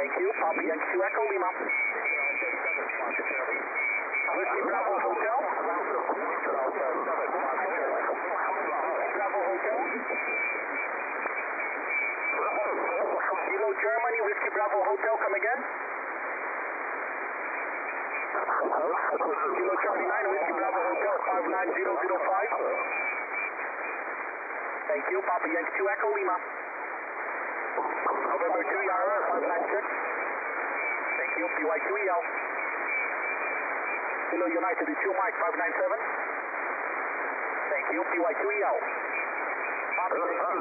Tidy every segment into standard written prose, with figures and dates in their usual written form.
Thank you. Papa Yankee Echo Lima. Whiskey Bravo Hotel. Bravo Hotel. Kilo Germany, Whiskey Bravo Hotel, come again. Kilo Charlie 9, Whiskey Bravo Hotel, 59005. Thank you. Papa Yankee 2 Echo Lima. November 2 Yara 596. Thank you. PY2EL. Kilo United 2 Mike 597. Thank you. PY2EL. Papa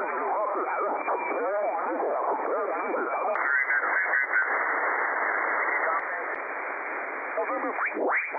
November 3.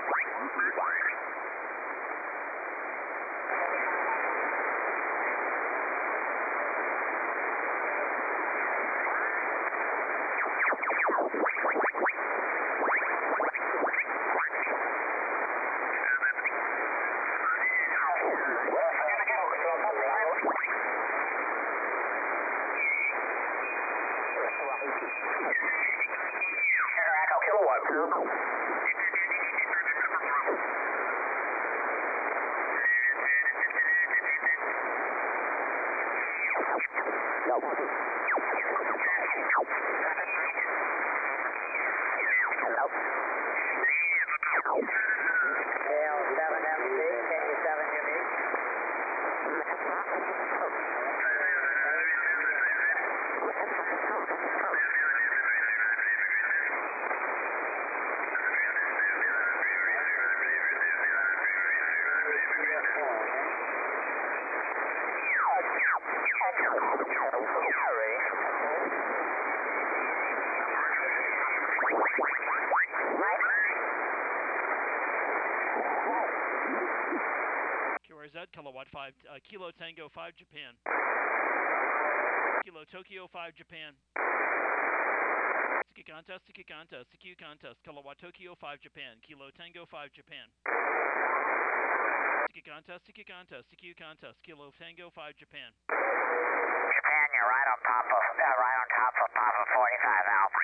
QRZ, Kilowatt 5, Kilo Tango 5, Japan. Kilo Tokyo 5, Japan. Siki contest, CQ contest, Kilowatt Tokyo 5, Japan. Kilo Tango 5, Japan. Siki contest, CQ contest, Kilo Tango 5, Japan. Japan, you're right on top of Papa 45 Alpha.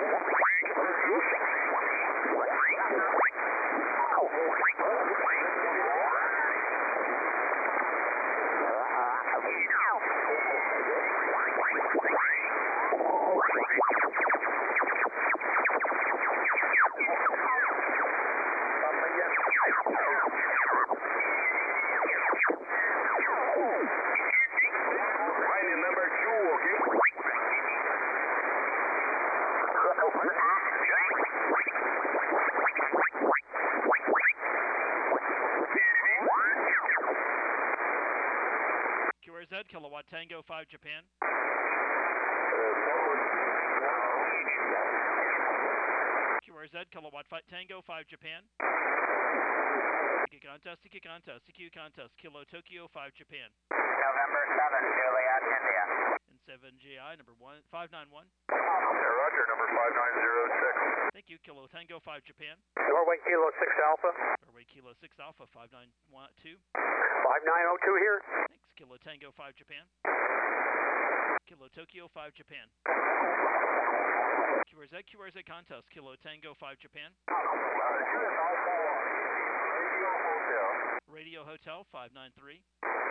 QRZ, Kilowatt Tango 5, Japan. QRZ, Kilowatt Tango 5, Japan. CQ contest, CQ contest, Kilo Tokyo 5, Japan. November 7, Juliet, India. And 7GI, number 591. Roger, number 5906. Thank you, Kilo Tango 5, Japan. Norway Kilo 6 Alpha. Norway Kilo 6 Alpha, 592. 5902 here. Thanks, Kilo Tango 5, Japan. Kilo Tokyo 5, Japan. QRZ contest, Kilo Tango 5, Japan. Radio Hotel 593.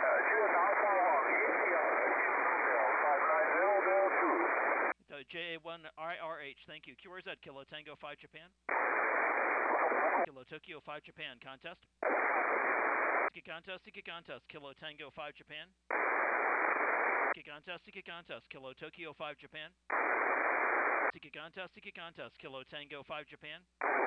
JA1IRH, thank you. QRZ, Kilo Tango 5, Japan. Kilo Tokyo 5, Japan, contest. CQ contest, Kilo Tango 5, Japan. CQ contest, Kilo Tokyo 5, Japan. CQ contest, Kilo Tango 5, Japan.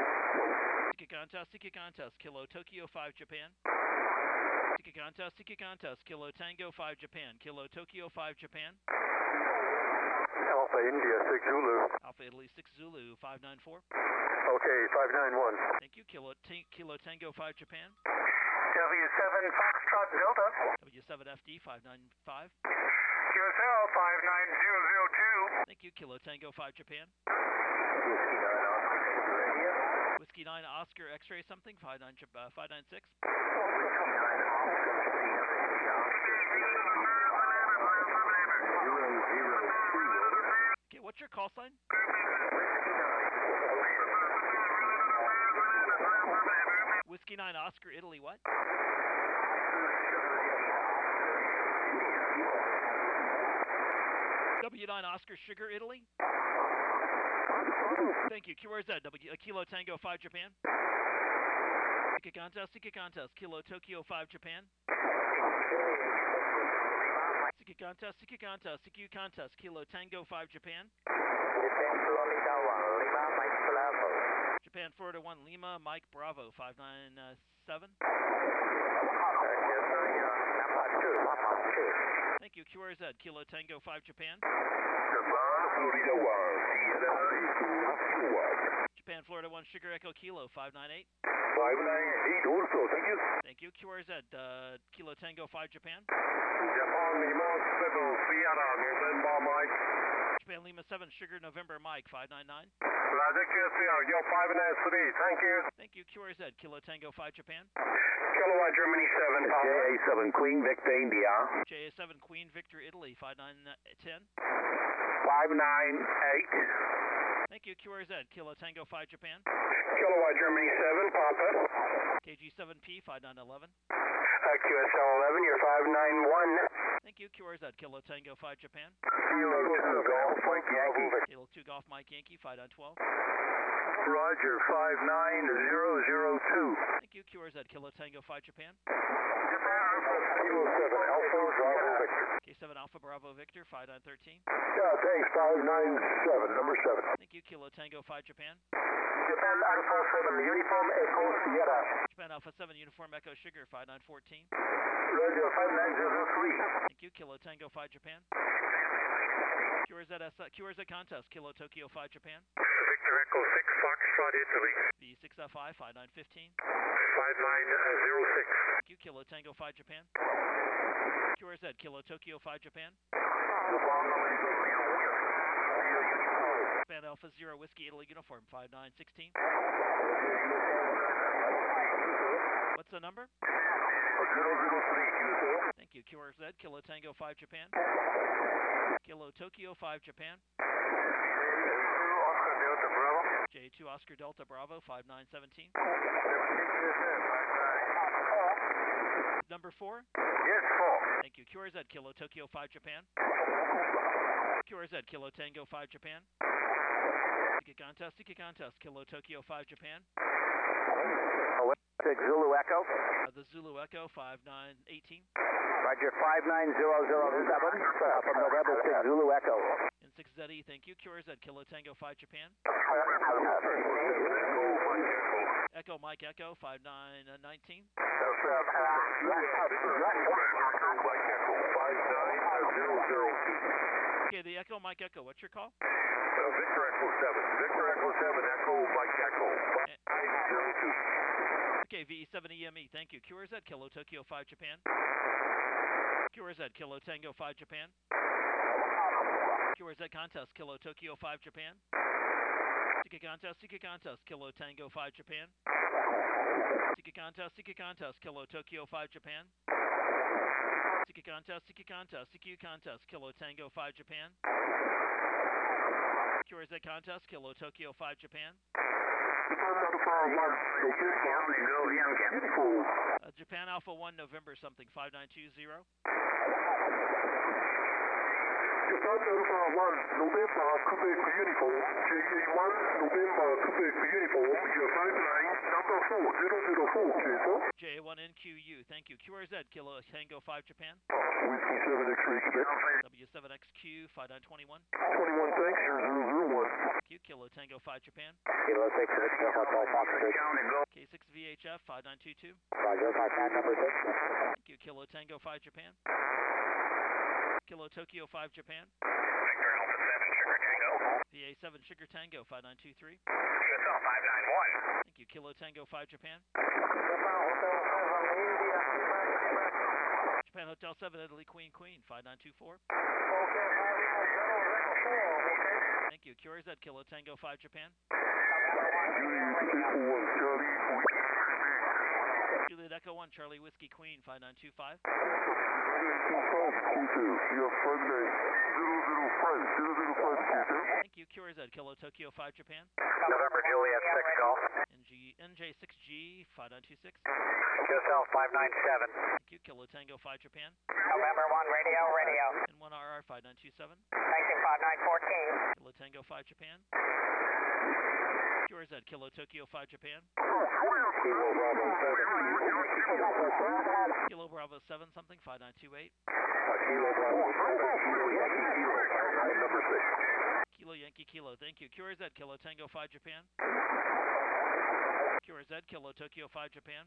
CQ contest, Kilo Tokyo 5, Japan. CQ contest, Kilo Tango 5, Japan. Kilo Tokyo 5, Japan. Alpha India 6 Zulu. Alpha Italy 6 Zulu 594. Okay, 591. Thank you, Kilo Tango 5, Japan. W7 Foxtrot Delta. W7FD 595. QSL 59002. Thank you, Kilo Tango 5, Japan. Whiskey 9 Oscar X-ray something 596. Okay, what's your call sign? Whiskey 9 Oscar Italy, what? W9 Oscar Sugar Italy. Thank you. QRZ, Kilo Tango 5 Japan. Sika contest, Kilo Tokyo 5 Japan. Sika contest, CQ contest, Kilo Tango 5 Japan. Japan Florida 1 Lima, Mike Bravo 597. Thank you. QRZ, Kilo Tango 5 Japan. Japan Florida 1 Sugar Echo Kilo 598. 598 also, thank you. Thank you. QRZ, Kilo Tango 5 Japan. Japan Lima 7 Sierra November Mike. Japan Lima 7 Sugar November Mike 599. Roger QSR, yo 593, thank you. Thank you. QRZ, Kilo Tango 5 Japan. Kilowatt Germany 7 Papa. JA7 Queen Victor India. JA7 Queen Victor Italy 5910. 598. Thank you. QRZ, Kilo Tango 5 Japan. Kilowatt Germany 7 Papa. KG7P 5911. QSL 11, you're 591. Thank you. QRZ, Kilo Tango 5 Japan. Kilo 2 Golf Mike Yankee. Kilo 2 Golf Mike Yankee 5912. Roger 59002. Thank you. QRZ, Kilo Tango 5 Japan. Kilo 7 Alpha Bravo Victor. K7 Alpha Bravo Victor 5913. Yeah, thanks, 597, number 7. Thank you. Kilo Tango 5 Japan. Japan Alpha 7 Uniform Echo Sierra. Japan Alpha 7 Uniform Echo Sugar 5914. Roger 5903. Thank you. Kilo Tango 5 Japan. QRZ contest, Kilo Tokyo 5 Japan. Victor Echo 6 Foxtrot Italy. V6F5 5915. 5906. Thank you. Kilo Tango 5 Japan. QRZ, Kilo Tokyo 5 Japan. Japan Alpha 0 Whiskey Italy Uniform 5916. What's the number? 003. Thank you. QRZ, Kilo Tango 5 Japan. Kilo Tokyo 5 Japan. Oscar Delta Bravo. J2 Oscar Delta Bravo 5917. Number 4? Yes, 4. Thank you. QRZ, Kilo Tokyo 5 Japan. QRZ, Kilo Tango 5 Japan. Sika contest, Kilo Tokyo 5 Japan. Zulu Echo. The Zulu Echo 5918. Roger 59007 from November 6 Zulu Echo. In 6ZE, thank you. QRZ, Kilo Tango 5 Japan. Echo Mike Echo 5919. Okay, the Echo Mike Echo, what's your call? Victor Echo 7. Victor Echo 7 Echo Mike Echo 5902. Okay, VE7EME, thank you. QRZ, Kilo Tokyo 5 Japan. QRZ, Kilo Tango 5 Japan. QRZ contest, Kilo Tokyo 5 Japan. Sika contest, Kilo Tango 5 Japan. Sika contest, Kilo Tokyo 5 Japan. Sika contest, CQ contest, Kilo Tango 5 Japan. QRZ contest, Kilo Tokyo 5 Japan. Japan Alpha 1 November something 5920. Japan Alpha 1 November Quebec Uniform, JA1 November Quebec Uniform, you're 59 number 4004, JA1 NQU, thank you. QRZ, Kilo Tango 5 Japan. Whiskey 7X-ray Quebec. W7XQ 5921. 21, thanks, you're 001. Thank you. Kilo Tango 5 Japan. Kilo 6 Victor Hotel Foxtrot. K6 VHF 5922. Roger, contact number 6. Thank you. Kilo Tango 5 Japan. Kilo Tokyo 5 Japan. Victor Alpha 7 Sugar Tango. VA7 Sugar Tango 5923. QSL 591. Thank you. Kilo Tango 5 Japan. Japan Hotel 7 Italy Queen 5924. Thank you. QRZ, Kilo Tango 5 Japan. Juliet Echo 1 Charlie Whiskey Queen 5925. Thank you. QRZ, Kilo Tokyo 5 Japan. November Juliet 6 Golf. NJ6G 5926. QSL 597. Thank you. Kilo Tango 5 Japan. November 1 radio, radio. And 1RR 5927. Thanking 5914. Kilo Tango 5 Japan. QRZ, Kilo Tokyo 5 Japan. Kilo Bravo 7 something 5928. Kilo Yankee Kilo, thank you. QRZ, Kilo Tango 5 Japan. QRZ, Kilo Tokyo 5 Japan.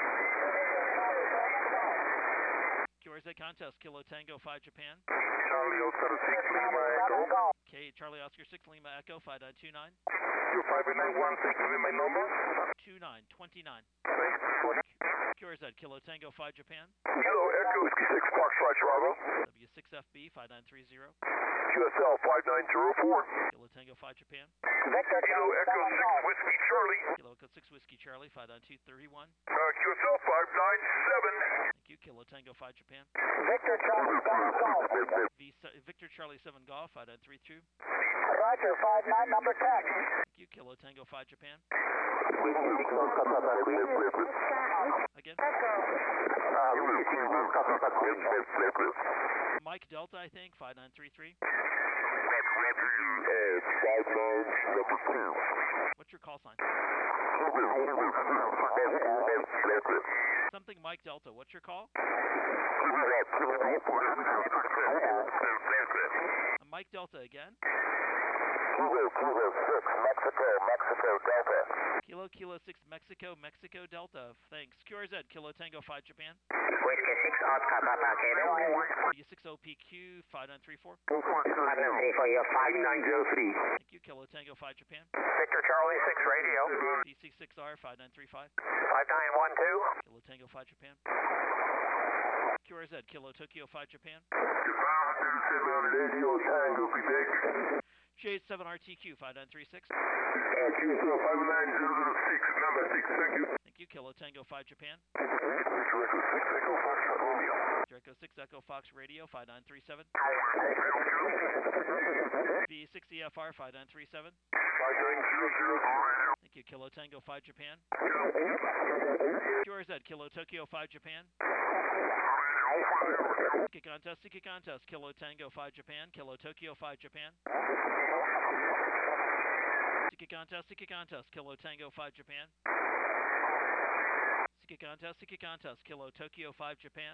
QRZ contest, Kilo Tango 5 Japan. Charlie Oscar 6 Lima Echo. Okay, Charlie Oscar 6 Lima Echo 5929. Q5916 is my number. 2929. QRZ, Kilo Tango 5 Japan. Kilo Echo Whiskey 6 Foxtrot Bravo. W6FB 5930. QSL 5904. Kilo Tango 5 Japan. Victor Kilo Echo 6 Whiskey Charlie. Kilo Echo 6 Whiskey Charlie 5931. QSL 597. Thank you. Kilo Tango 5 Japan. Victor Charlie 7 Golf. Victor Charlie 7 Golf 5932. Roger 59 number 10. Thank you. Kilo Tango 5 Japan. Again. Mike Delta, I think 5933. What's your call sign? Something Mike Delta. What's your call? Mike Delta again. Kilo 6 Mexico Delta. Thanks. QRZ, Kilo Tango 5 Japan. Whiskey 6 Oscar Papa Kilo. W6OPQ 5934. 5934, you're 5903. Thank you. Kilo Tango 5 Japan. Victor Charlie 6 radio. DC6R 5935. 5912. Kilo Tango 5 Japan. QRZ, Kilo Tokyo 5 Japan. J7RTQ 5936. QSL 5906 number 6. Thank you. Thank you. Kilo Tango 5 Japan. Draco 6 Echo Fox Radio 5937. V6EFR 5937. 5900. Thank you. Kilo Tango 5 Japan. QRZ, Kilo Tokyo 5 Japan. Siki contest, Kilo Tango 5 Japan. Kilo Tokyo 5 Japan. Siki contest, Kilo Tango 5 Japan. Siki contest, Kilo Tokyo 5 Japan.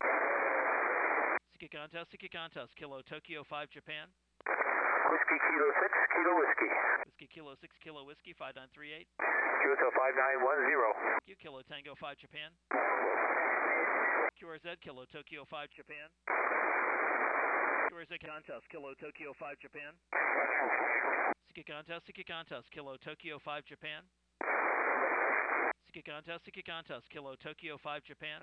Siki contest, Kilo Tokyo 5 Japan. Whiskey Kilo 6 Kilo Whiskey. Whiskey Kilo 6 Kilo Whiskey 5938. QSL 5910. Thank you. Kilo Tango 5 Japan. QRZ, Kilo Tokyo 5 Japan. QRZ contest, Kilo Tokyo 5 Japan. Siki contest, Kilo Tokyo 5 Japan. Siki contest, Kilo Tokyo 5 Japan.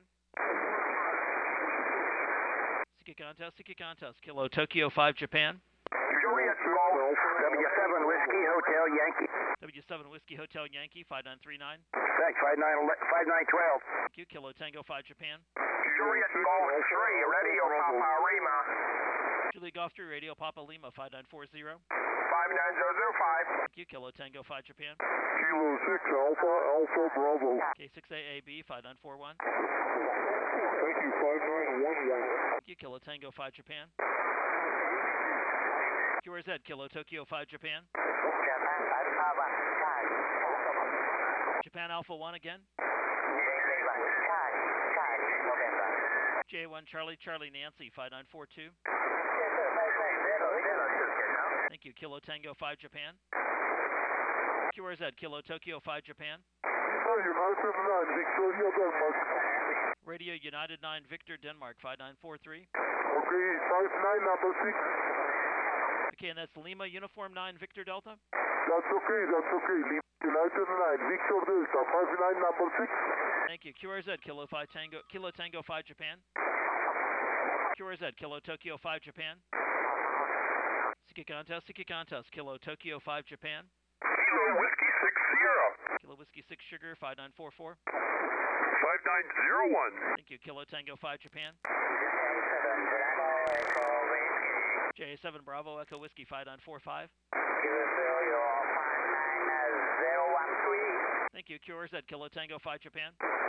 Siki contest, Kilo Tokyo 5 Japan. Juliet Golf, W7 Whiskey Hotel Yankee. W7 Whiskey Hotel Yankee 5939. Thanks, 5912. Thank you. Kilo Tango 5 Japan. Juliet Golf 3, Radio Papa Lima. Juliet Golf 3 Radio Papa Lima 5940. 59005. Thank you. Kilo Tango 5 Japan. Kilo 6 Alpha, Alpha Bravo. K6AAB 5941. Thank you, 5911. Thank you. Kilo Tango 5 Japan. QRZ, Kilo Tokyo 5 Japan. Japan Alpha 1 again. J1 Charlie Charlie Nancy 5942. Thank you. Kilo Tango 5 Japan. QRZ, Kilo Tokyo 5 Japan. Radio United 9 Victor Denmark 5943. Okay, 59 number 6. Okay, and that's Lima Uniform 9 Victor Delta. That's okay. United 9 Victor Delta 59 number 6. Thank you. QRZ, Kilo Tango 5 Japan. QRZ, Kilo Tokyo 5 Japan. Siki contest, Kilo Tokyo 5 Japan. Kilo Whiskey 6 Sierra. Kilo Whiskey 6 Sugar 5944. 5901. Thank you. Kilo Tango 5 Japan. JA7 Bravo, Echo Whiskey 5945. QSL, you're all 59013. Thank you. QRZ, Kilo Tango 5 Japan.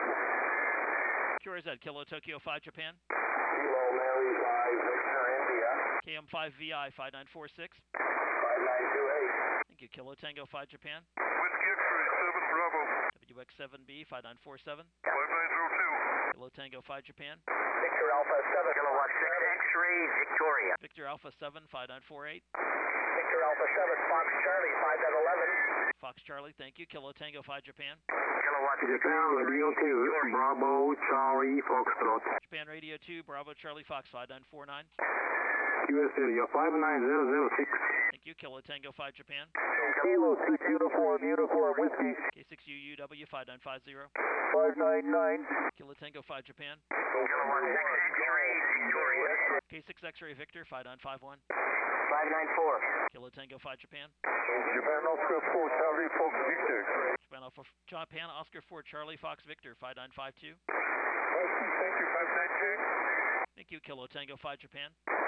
QRZ, Kilo Tokyo 5 Japan. Kilo Mary 5 Victor India. KM5VI 5946. 5928. Thank you. Kilo Tango 5 Japan. Whiskey X-ray 7 Bravo. WX7B 5947. 5902. Kilo Tango 5 Japan. Victor Alpha 7 Kilowatt 6 X-ray Victoria. Victor Alpha 7 5948. Victor Alpha 7 Fox Charlie 5911. Fox Charlie, thank you. Kilo Tango 5 Japan. Kilowatt 6 Japan Radio 2, Bravo, Charlie, Foxtrot. Japan Radio 2 Bravo Charlie Fox 5949. US Radio 59006. Thank you. Kilo Tango 5 Japan. Kilo 6 Uniform Whiskey K6UUW 5950. 599. Kilo Tango 5 Japan. Kilowatt 6 X-ray Victoria. K6 X-ray Victor 5951. 594. Kilo Tango 5 Japan. Japan Oscar 4 Charlie Fox Victor. Japan Oscar 4 Charlie Fox Victor 5952. Thank you 592. Thank you. Kilo Tango 5 Japan.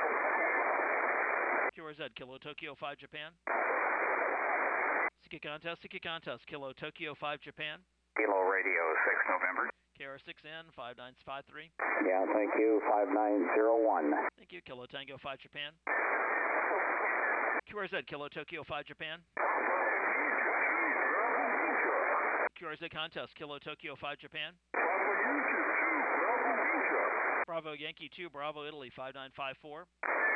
QRZ Kilo Tokyo 5 Japan. Siki Contest Kilo Tokyo 5 Japan. Kilo Radio 6 November. KR6N 5953. Yeah, thank you, 5901. Thank you. Kilo Tango 5 Japan. QRZ Kilo Tokyo 5 Japan. QRZ Contest Kilo Tokyo 5 Japan. Bravo Yankee 2 Bravo Italy 5954.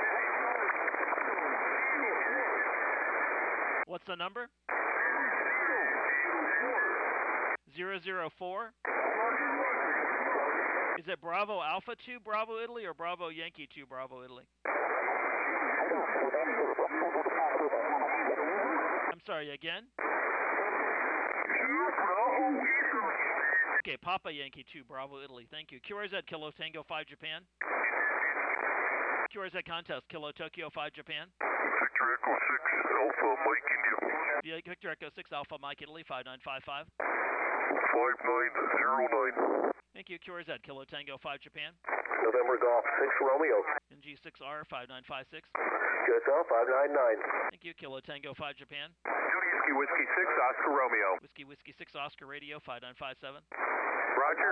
What's the number? 004. Is it Bravo Alpha 2 Bravo Italy or Bravo Yankee 2 Bravo Italy? I'm sorry, again? Okay, Papa Yankee 2 Bravo Italy. Thank you. QRZ Kilo Tango 5 Japan. QRZ Contest Kilo Tokyo 5 Japan. Victor Echo 6 Alpha Mike India. Victor Echo 6 Alpha Mike Italy 5955. 5909. Thank you. QRZ Kilo Tango 5 Japan. November Golf 6 Romeo. NG6R 5956. QSL 599. Thank you. Kilo Tango 5 Japan. Whiskey 6 Oscar Romeo. Whiskey 6 Oscar Radio 5957. Roger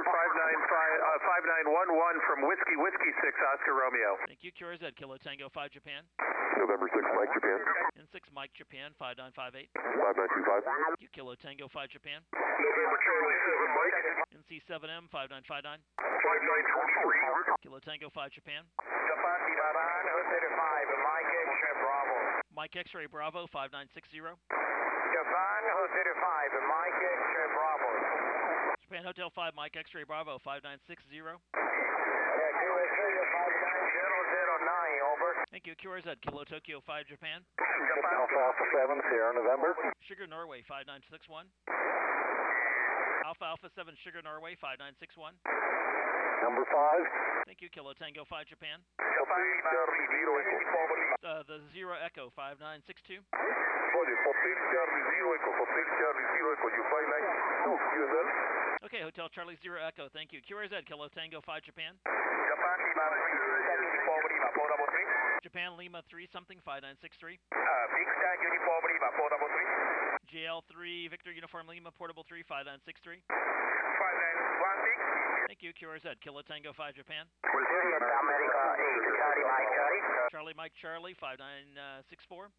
5911 from Whiskey 6 Oscar Romeo. Thank you. QRZ Kilo Tango 5 Japan. November 6 Mike Japan. N6 Mike Japan 5958. 5925. Thank you. Kilo Tango 5 Japan. November Charlie 7 Mike. NC7M 5959. 5923. Kilo Tango 5 Japan. Japan Ibaran Hotel 5 Mike X-ray Bravo. Mike X-ray Bravo 5960. Japan Hotel 5 Mike X-ray Bravo. Japan Hotel 5 Mike X-ray Bravo 5960. QSL 59009 over. Thank you. QRZ Kilo Tokyo 5 Japan. Alpha 7 Sierra November. Sugar Norway 5961. Alpha 7 Sugar Norway 5961. Number 5. Thank you. Kilo Tango 5 Japan. Hotel Charlie 0 Echo. The 0 Echo 5962. Hotel Charlie 0 Echo. Hotel Charlie 0 Echo. You 592 QSL. Okay, Hotel Charlie 0 Echo. Thank you. QRZ Kilo Tango 5 Japan. Japan Lima 3 Uniform Lima 433. Japan Lima 3 something 5963. Big Sky Uniform Lima 433. JL3 Victor Uniform Lima Portable 3 5963. 5916. Thank you. QRZ Kilo Tango 5 Japan. Juliet America 8 Charlie Mike Charlie. Charlie Mike Charlie 5964.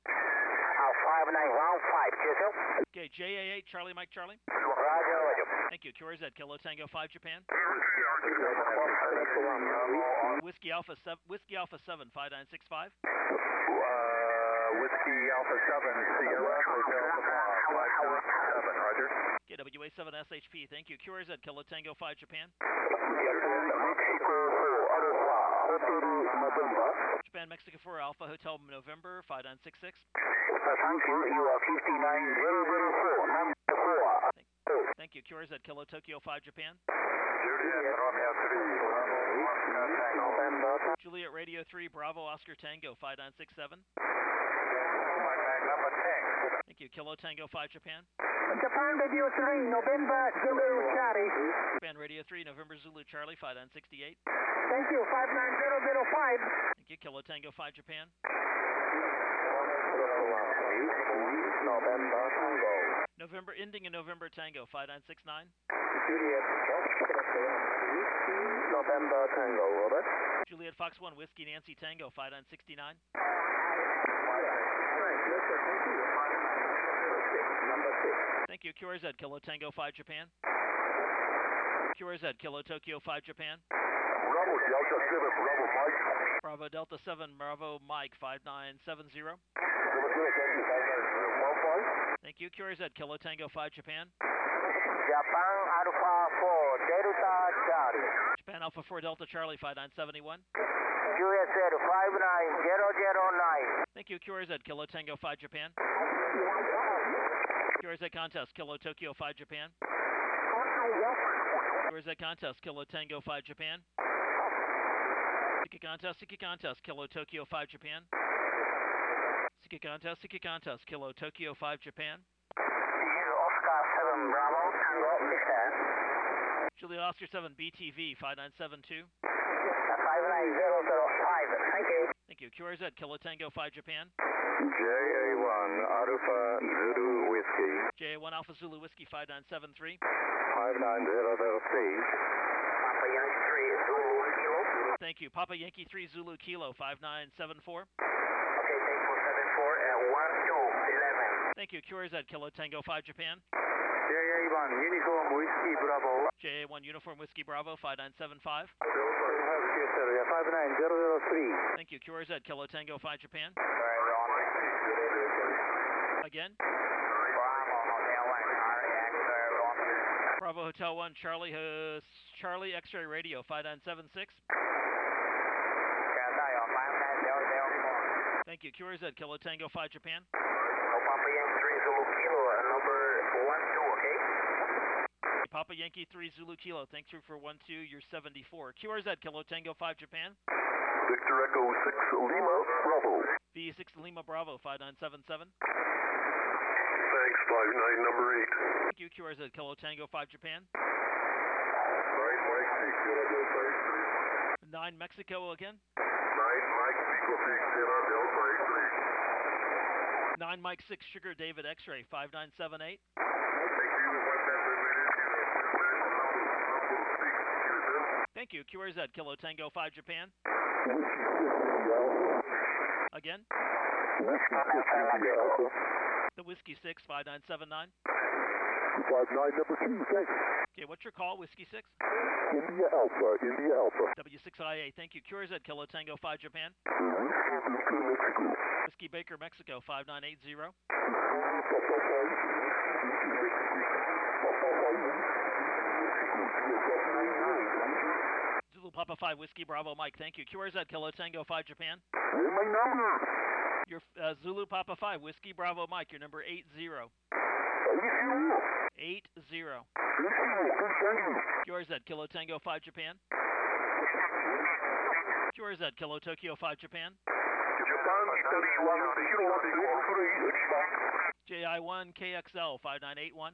5915 QSL. Okay, JA8 Charlie Mike Charlie. Roger, Roger. Thank you. QRZ Kilo Tango 5 Japan. Whiskey Alpha 7 5965. Whiskey Alpha 7 Sierra Hotel Papa 527. Roger. KWA7 SHP. Thank you. QRZ Kilo Tango 5 Japan. Japan Mexico 4 Alpha Hotel November 5966. Thank you. You are 59004. Number 4. Thank you. QRZ Kilo Tokyo 5 Japan. Juliet Radio 3 Bravo Oscar Tango 5967. Thank you. Kilo Tango 5 Japan. Japan Radio 3 November Zulu Charlie. Japan Radio 3 November Zulu Charlie 5968. Thank you. 59005. Thank you. Kilo Tango 5 Japan. November Tango. November ending in November Tango 5969. Juliet November Tango, over. Juliet Fox 1 Whiskey Nancy Tango 5969. Number 6. Thank you. QRZ Kilo Tango 5 Japan. QRZ Kilo Tokyo 5 Japan. Bravo Delta 7, Bravo Mike. Bravo Delta 7 Bravo Mike 5970. Thank you. QRZ Kilo Tango 5 Japan. Japan Alpha 4 Delta Charlie. Japan Alpha 4 Delta Charlie 5971. QSL 59009. Thank you. QRZ Kilo Tango 5 Japan. QRZ Contest Kilo Tokyo 5 Japan. QRZ Contest Kilo Tango 5 Japan. Siki Contest Kilo Tokyo 5 Japan. Siki Contest Kilo Tokyo 5 Japan. Oscar 7 Bravo Tango 6. Juliet Oscar 7 BTV 5972. 59005. Thank you. Thank you. QRZ Kilo Tango 5 Japan. JA1 Alpha Zulu Whiskey, JA1 Alpha Zulu Whiskey 5973. 59003. Papa Yankee 3 Zulu Kilo. Thank you. Papa Yankee 3 Zulu Kilo 5974. Okay, thanks for 74 and 1211. Thank you. QRZ Kilo Tango 5 Japan. JA1 Uniform Whiskey Bravo, JA1 Uniform Whiskey Bravo 5975. 59003. Thank you. QRZ Kilo Tango 5 Japan. Again. Bravo Hotel 1 Charlie Charlie X-Ray Radio 5976. Thank you. QRZ Kilo Tango 5 Japan. Papa Yankee 3 Zulu Kilo, number 12, okay? Papa Yankee 3 Zulu Kilo. Thanks for 12. You're 74. QRZ Kilo Tango 5 Japan. Victor Echo 6 Lima Bravo. V6 Lima Bravo 5977. Thanks, 59 number 8. Thank you. QRZ Kilo Tango 5 Japan. 9 Mexico again. 9 Mike 6 Sugar David X-Ray 5978. Thank you. QRZ Kilo Tango 5 Japan. Again. The Whiskey 6 5979. 59 number 2, thanks. Okay, what's your call? Whiskey 6? India Alpha. W6IA. Thank you. QRZ Kilo Tango 5 Japan. Whiskey Baker Mexico 5980. Zulu Papa 5 Whiskey Bravo Mike. Thank you. QRZ Kilo Tango 5 Japan. My number. Your Zulu Papa 5 Whiskey Bravo Mike. Your number 80. 80. QRZ Kilo Tango 5 Japan. QRZ Kilo Tokyo 5 Japan. JI1 KXL 5981.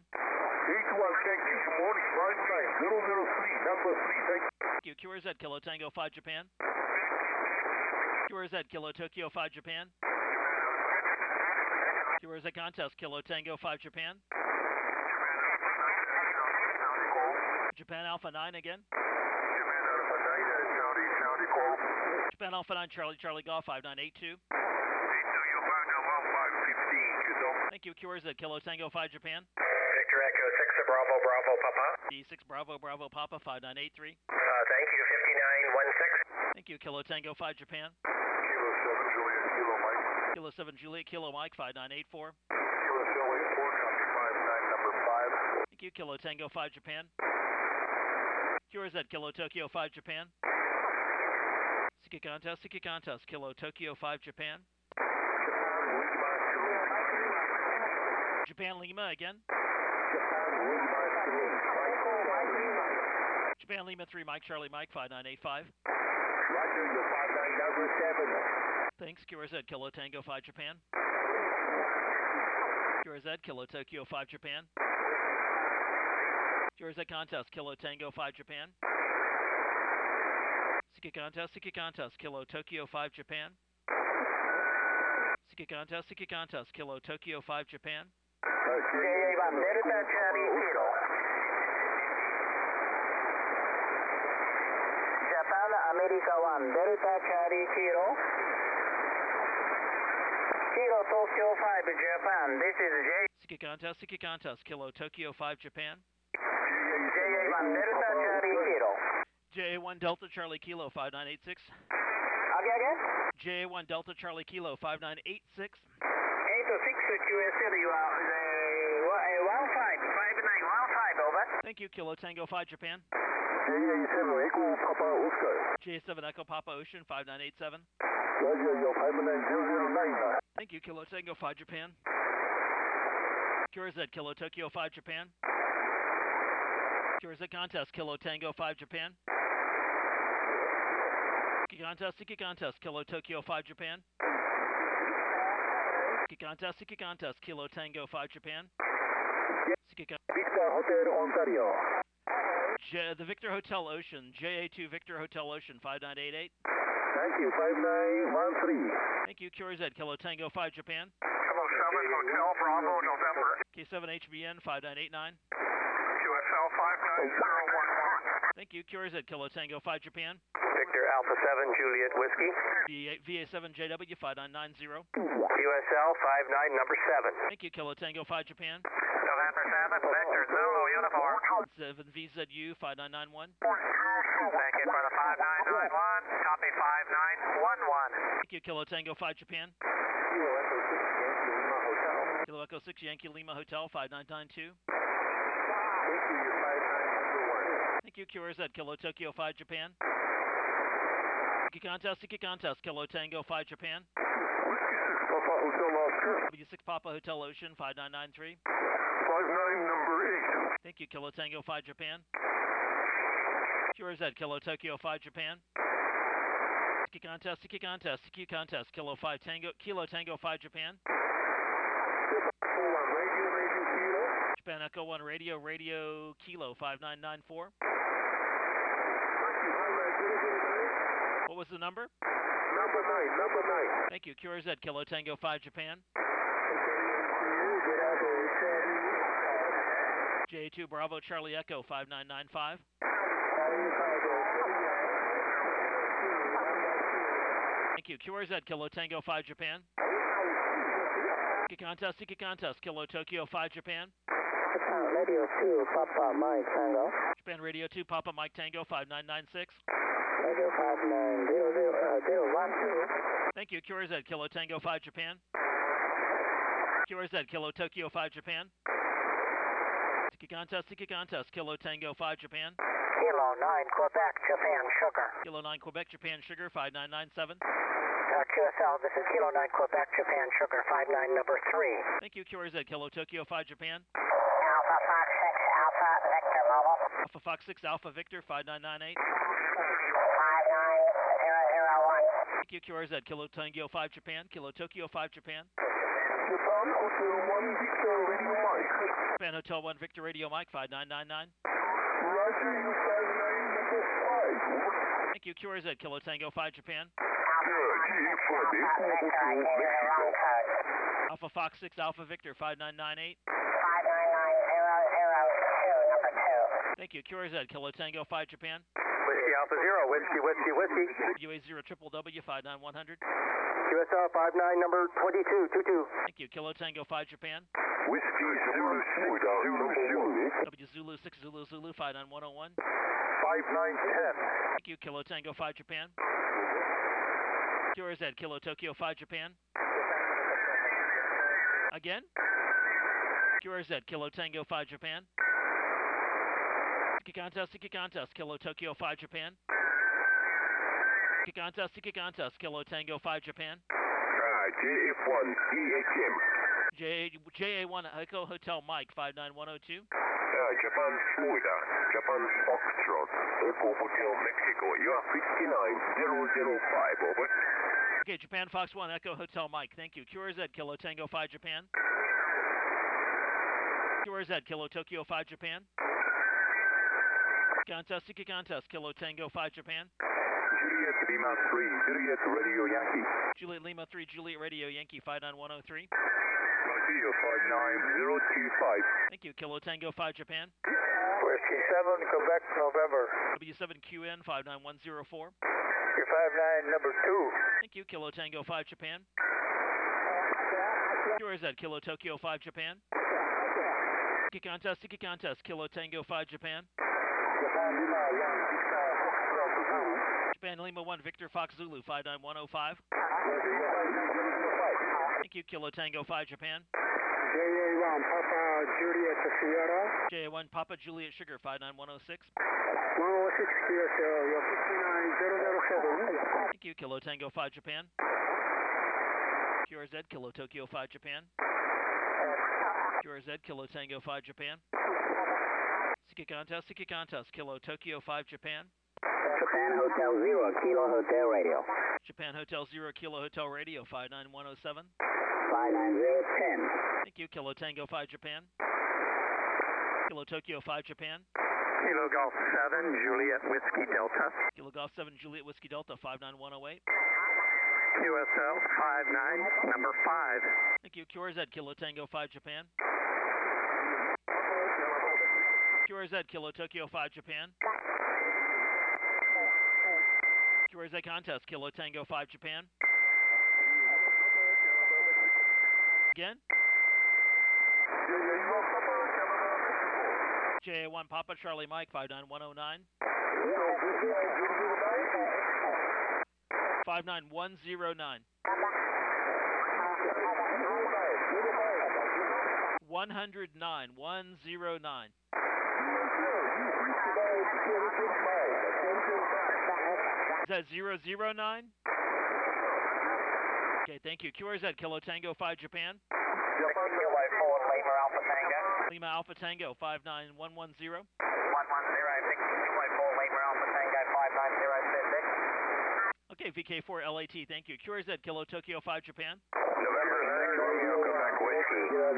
Thank you. QRZ Kilo Tango 5 Japan. QRZ Kilo Tokyo 5 Japan. QRZ Contest Kilo Tango 5 Japan. Japan Alpha 9 again. Japan Alpha 9 Charlie Golf 5982. Thank you. QRZ Kilo Tango 5 Japan. Victor Echo 6 Bravo Papa. D6 Bravo Papa 5983. Thank you, 5916. Thank you. Kilo Tango 5 Japan. Kilo 7 Juliet Kilo Mike. Kilo 7 Juliet Kilo Mike 5984. Kilo 7 4 copy 59 number 5. Thank you. Kilo Tango 5 Japan. QRZ Kilo Tokyo 5 Japan. Siki Contest Kilo Tokyo 5 Japan. Japan Lima again. Japan Lima 3 Mike Charlie Mike 5985. Roger, your 59 number 7. Thanks. QRZ Kilo Tango 5 Japan. QRZ Kilo Tokyo 5 Japan. QRZ Contest Kilo Tango 5 Japan. Siki Contest Kilo Tokyo 5 Japan. Seeking contest, Kilo Tokyo 5 Japan. JA1 Delta Charlie Kilo. Japan America 1 Delta Charlie Kilo. Kilo Tokyo 5 Japan. This is Seeking contest, Kilo Tokyo 5 Japan. JA1 Delta Charlie Kilo. JA1 Delta Charlie Kilo 5986. Again? JA1 Delta Charlie Kilo 5986. 86 QSL, you are 155915, over. Thank you, Kilo Tango 5 Japan. JA7 Echo Papa Oscar. JA7 Echo Papa Ocean 5987. Roger, your 59009. Thank you, Kilo Tango 5 Japan. QRZ Kilo Tokyo 5 Japan. QRZ contest Kilo Tango 5 Japan. Seeking contest Kilo Tokyo 5 Japan. Seeking contest Kilo Tango 5 Japan. Victor Hotel Ontario. The Victor Hotel Ocean, JA2 Victor Hotel Ocean 5988. Thank you, 5913. Thank you, QRZ Kilo Tango 5 Japan. Hello, 7 Hotel Bravo, November. K7 HBN 5989. QSL 59011. Thank you, QRZ Kilo Tango 5 Japan. Victor Alpha 7 Juliet Whiskey. VA7JW 5990. QSL 59 number 7. Thank you, Kilo Tango 5 Japan. November 7, Victor Zulu Uniform. 7VZU 5991. Thank you for the 5991. Copy 5911. Thank you, Kilo Tango 5 Japan. Kilo Echo 6 Yankee Lima Hotel 5992. Thank you, QRZ Kilo Tokyo 5 Japan. Seeking contest Kilo Tango 5 Japan. Papa Hotel Oscar. W6 Papa Hotel Ocean 5993. 59 number 8. Thank you, Kilo Tango 5 Japan. QRZ Kilo Tokyo 5 Japan. Seeking contest Kilo Tango 5 Japan. Japan Echo 1 Radio Kilo 5994. What was the number? Number 9. Thank you, QRZ Kilo Tango 5 Japan. JA2 Bravo Charlie Echo 5995. Thank you, QRZ Kilo Tango 5 Japan. Seeking contest Kilo Tokyo 5 Japan. Radio 2 Papa Mike Tango. Japan Radio 2 Papa Mike Tango 5996. Radio 59012. Thank you, QRZ Kilo Tango 5 Japan. QRZ Kilo Tokyo 5 Japan. Seeking contest Kilo Tango 5 Japan. Kilo 9 Quebec Japan Sugar. Kilo 9 Quebec Japan Sugar 5997. QSL, this is Kilo 9 Quebec Japan Sugar 59 number 3. Thank you, QRZ Kilo Tokyo 5 Japan. Alpha Fox 6 Alpha Victor Mobile. Alpha Fox 6 Alpha Victor 5998. 59001. Thank you, QRZ Kilo Tango 5 Japan. Kilo Tokyo 5 Japan. Japan Hotel 1 Victor Radio Mike. Japan Hotel 1 Victor Radio Mike 5999. Roger, you 59 number 5. Thank you, QRZ Kilo Tango 5 Japan. Alpha Fox 6 Alpha Victor 5998. 5990002 number 2. Thank you, QRZ Kilo Tango 5 Japan. Whiskey Alpha 0, Whiskey. UA 0 triple W 59100. QSL 59 number 2222. Thank you, Kilo Tango 5 Japan. Whiskey Zulu Zulu. W Zulu 6 Zulu Zulu 59101. 5910. Thank you, Kilo Tango 5 Japan. QRZ Kilo Tokyo 5 Japan. Again. QRZ Kilo Tango 5 Japan. Seeking contest Kilo Tokyo 5 Japan. Seeking contest Kilo Tango 5 Japan. JF1 EHM. JA1 Echo Hotel Mike 59102. Japan Florida. Japan Foxtrot. Echo Hotel Mexico. You are 59005. Over. Okay, Japan Fox 1 Echo Hotel Mike. Thank you. QRZ Kilo Tango 5 Japan. QRZ Kilo Tokyo 5 Japan. Seeking contest Kilo Tango 5 Japan. Juliet Lima 3, Juliet Radio Yankee. Juliet Lima 3, Juliet Radio Yankee 59103. Tokyo 59025. Thank you. Kilo Tango 5 Japan. Whiskey 7, Quebec, November. W7QN 59104. Your 59, number 2. Thank you. Kilo Tango 5 Japan. QRZ Kilo Tokyo 5 Japan. Siki contest, Kilo Tango 5 Japan. Japan Lima 1 Victor Fox Zulu 59105. Thank you. Kilo Tango 5 Japan. JA1 Papa Juliet Sierra. JA1 Papa Juliet Sugar 59106. 106 QSL, your 59007. Thank you. Kilo Tango 5 Japan. QRZ Kilo Tokyo 5 Japan. QRZ Kilo Tango 5 Japan. Siki contest, Kilo Tokyo 5 Japan. Japan Hotel 0, Kilo Hotel Radio. Japan Hotel 0 Kilo Hotel Radio 59107. 59010. Thank you. Kilo Tango 5 Japan. Kilo Tokyo 5 Japan. Kilo Golf 7, Juliet Whiskey Delta. Kilo Golf 7 Juliet Whiskey Delta 59108. QSL 59, number 5. Thank you. QRZ Kilo Tango 5 Japan. QRZ Kilo Tokyo 5 Japan. QRZ contest Kilo Tango 5 Japan. Again. JA1 Papa Charlie Mike 59109. 59109. 109. 109. Is that 009? Okay, thank you. QRZ Kilo Tango 5 Japan. Kilo 4, Lima Alpha Tango. Lima Alpha Tango 59110. 110, Kilo 4, Lima Alpha Tango 59076. Okay, VK4 LAT, thank you. QRZ Kilo Tokyo 5 Japan. November 6, Romeo Quebec Whiskey.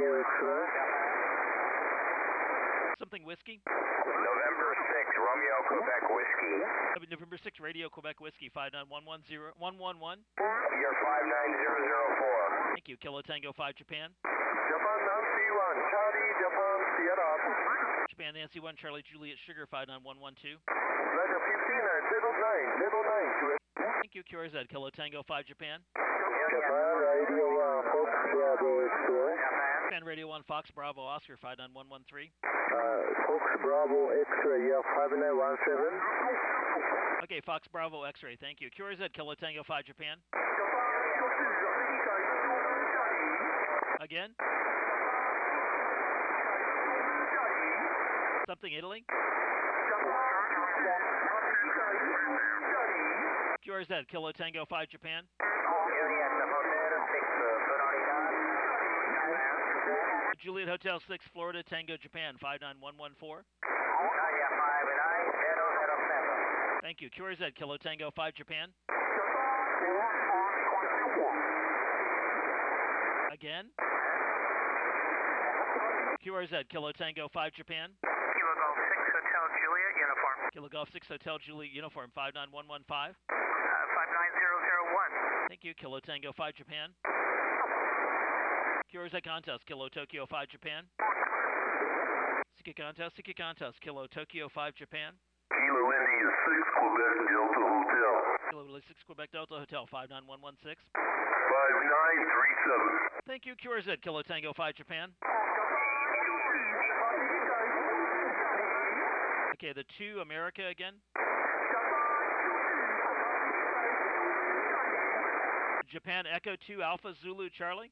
Something whiskey. November 6, Romeo Quebec Whiskey. November 6 Radio Quebec Whiskey 59110 111. Your 59004. Thank you. Kilo Tango 5 Japan. Japan Nancy 1, Charlie Japan Sierra. Japan Nancy 1 Charlie Juliet Sugar 59112. Letter 15 level 9 to it. Thank you. QRZ Kilo Tango 5 Japan. Japan Radio 1 Fox Bravo X-ray. Japan Radio 1 Fox Bravo Oscar 59113. Fox Bravo X-ray, yeah, 5917. Okay, Fox Bravo X-ray, thank you. QRZ Kilo Tango 5 Japan. Again. Something Italy. QRZ Kilo Tango 5 Japan. Juliet Hotel 6 Florida Tango Japan 59114. Thank you. QRZ Kilo Tango 5 Japan. Again. QRZ Kilo Tango 5 Japan. Kilo Golf 6, Hotel Juliet, uniform. Kilo Golf 6 Hotel Juliet uniform 59115. 59001. Thank you. Kilo Tango 5 Japan. QRZ contest Kilo Tokyo 5 Japan. Siki contest Kilo Tokyo 5 Japan. Kilo Indy 6 Quebec Delta Hotel. Kilo 6 Quebec Delta Hotel 59116. 5937. Thank you. QRZ Kilo Tango 5 Japan. Okay, the 2 America again. Japan Echo 2 Alpha Zulu Charlie.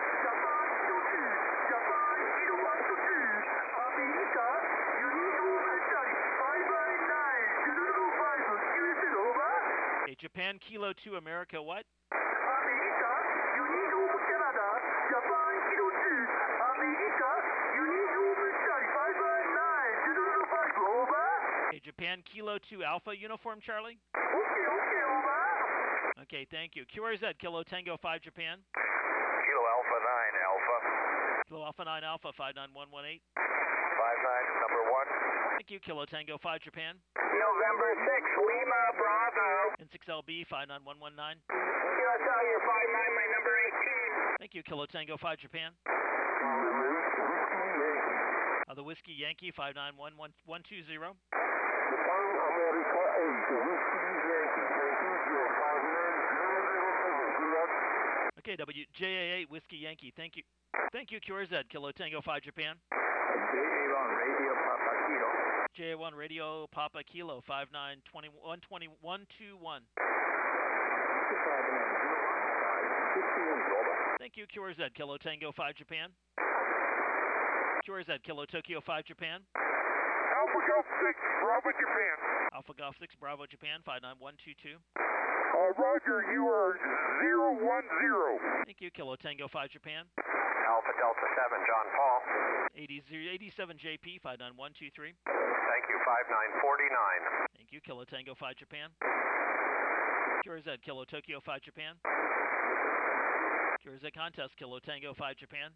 Okay, Japan Kilo 2 America what? Okay, Japan Kilo 2 Alpha Uniform Charlie. Okay, thank you. QRZ Kilo Tango 5 Japan. Kilo Alpha 9 Alpha. Kilo Alpha 9 Alpha 59118. 59, number 1. Thank you, Kilo Tango 5 Japan. November 6, Lima, Bravo. N6LB 59119. QSL, you're 59, my number 18. Thank you, Kilo Tango 5 Japan. The Whiskey Yankee 591120. Okay, WJA8 Whiskey Yankee. Thank you. Thank you, QRZ, Kilo Tango 5 Japan. JA1 Radio Papa Kilo. JA1 Radio Papa Kilo 5921121. Thank you, QRZ, Kilo Tango 5 Japan. QRZ, Kilo Tokyo 5 Japan. Alpha Golf 6, Bravo Japan. Alpha Golf 6 Bravo Japan 59122. Roger, you are 010. Thank you, Kilo Tango 5 Japan. Alpha Delta 7, John Paul. 87 JP 59123. Thank you, 5949. Thank you, Kilo Tango 5 Japan. QRZ, Kilo Tokyo 5 Japan. QRZ Contest, Kilo Tango 5 Japan.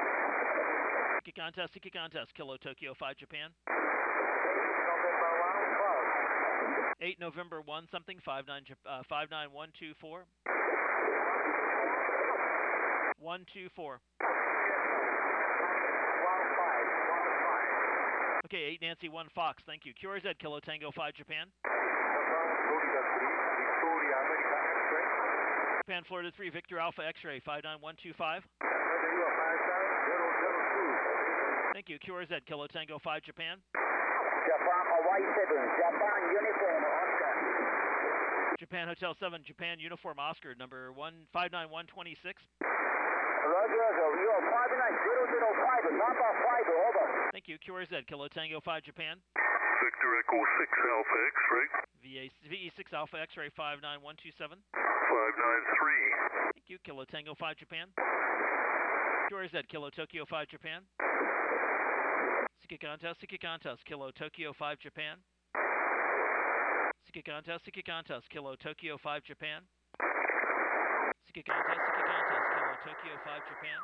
Siki Contest, Kilo Tokyo 5 Japan. 8 November 1 something 59124. 124. Okay, 8 Nancy 1 Fox, thank you. QRZ, Kilo Tango 5 Japan. Japan, Florida 3, Victor Alpha X-Ray 59125. Thank you, QRZ, Kilo Tango 5 Japan. Japan Hawaii 7, Japan Uniform Oscar. Japan Hotel 7, Japan Uniform Oscar, number 59126. Roger, you are 59005, number 5, over. Thank you, QRZ, Kilo Tango 5 Japan. Victor Echo 6 Alpha X-Ray. VE6 Alpha X-Ray 59127. 593. Thank you, Kilo Tango 5 Japan. QRZ, Kilo Tokyo 5 Japan. Siki Contest, Kilo Tokyo 5 Japan. Siki Contest, Kilo Tokyo 5 Japan. Siki Contest, Kilo Tokyo 5 Japan.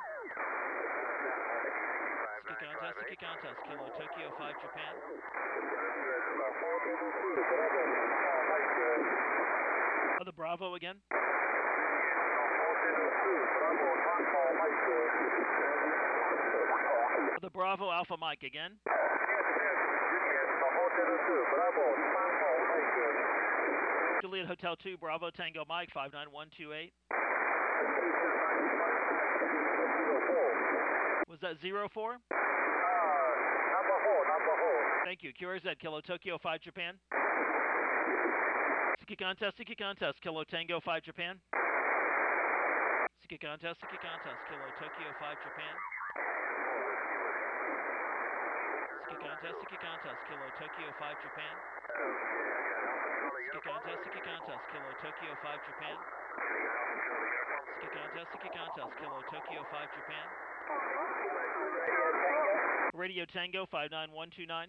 Siki Contest, Kilo Tokyo 5 Japan. The Bravo again. The Bravo Alpha Mike again. Juliet Hotel 2 Bravo Tango Mike 59128. Was that 04? Number 4. Thank you. QRZ, Kilo Tokyo 5 Japan. Siki Contest, Kilo Tango 5 Japan. Siki Contest, Kilo Tokyo 5 Japan. Siki Contest, Kilo Tokyo 5 Japan. Siki Contest, Kilo Tokyo 5 Japan. Siki Contest, Kilo Tokyo 5 Japan. Radio Tango 59129.